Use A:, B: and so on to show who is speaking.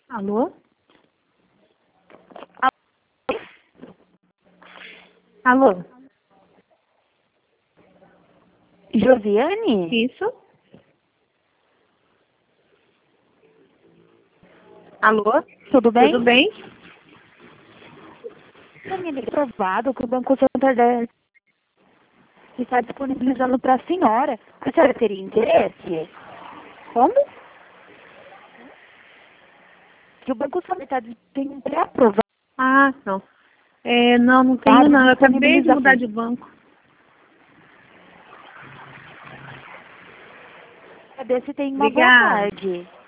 A: Alô? Alô?
B: Josiane?
A: Isso? Alô?
B: Tudo bem?
A: Tudo bem?
B: Josiane, é provado que o Banco Santander está disponibilizando para a senhora. A senhora teria interesse?
A: Como?
B: Que o Banco Santander tem pré-aprovado.
A: Ah, não. Não tenho não. Eu acabei de
B: disponibilizar.
A: mudar de banco.
B: Saber se tem uma boa
A: Obrigada.
B: tarde.